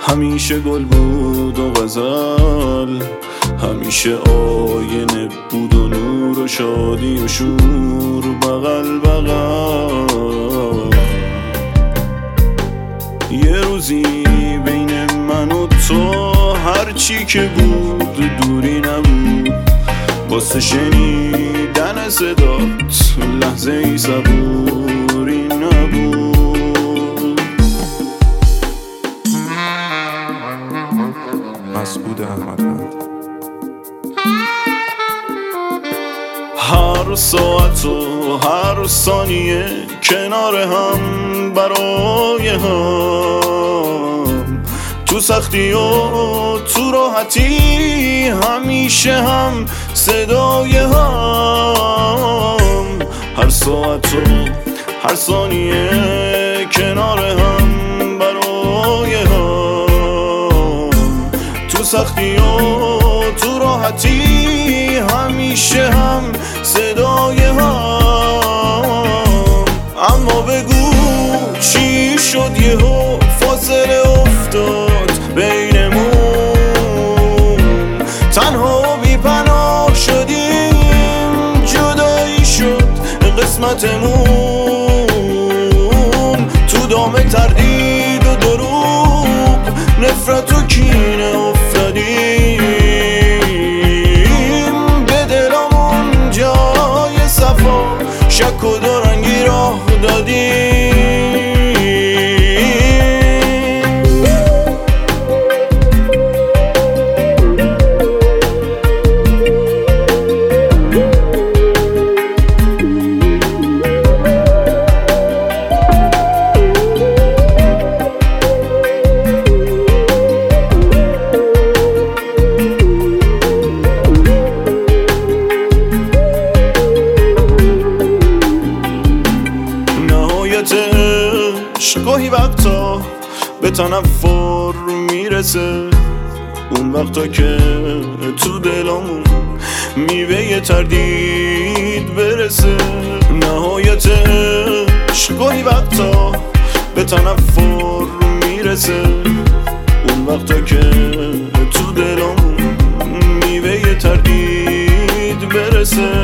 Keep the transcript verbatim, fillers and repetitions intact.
همیشه گل بود و غزل، همیشه آینه بود و نور و شادی و شور بغل بغل. یه روزی بین من و تو هرچی که بود دوری نبود، واسه شنیدن صدات لحظه ای صبوری نبود. مسعود احمدوند. هر ساعت و هر ثانیه کنار هم برای هم، تو سختی و تو راحتی همیشه هم صدای هم. هر ساعت و هر ثانیه کنار هم برای هم، تو سختی و تو راحتی همیشه هم صدای هم. اما بگو چی شد یهو فاصله افتاد بینمون، تنها و بی پناه شدیم، جدایی شد قسمتمون. تو دام تردید و دروغ نفرت و کینه افتادیم، به دلمون جای صفا شک و دورنگی راه دادیم. گاهی وقتا به تنفر میرسه، اون وقتا که تو دلمون میوه تردید برسه. نهایت عشق گاهی وقتا به تنفر میرسه، اون وقتا که تو دلمون میوه تردید برسه.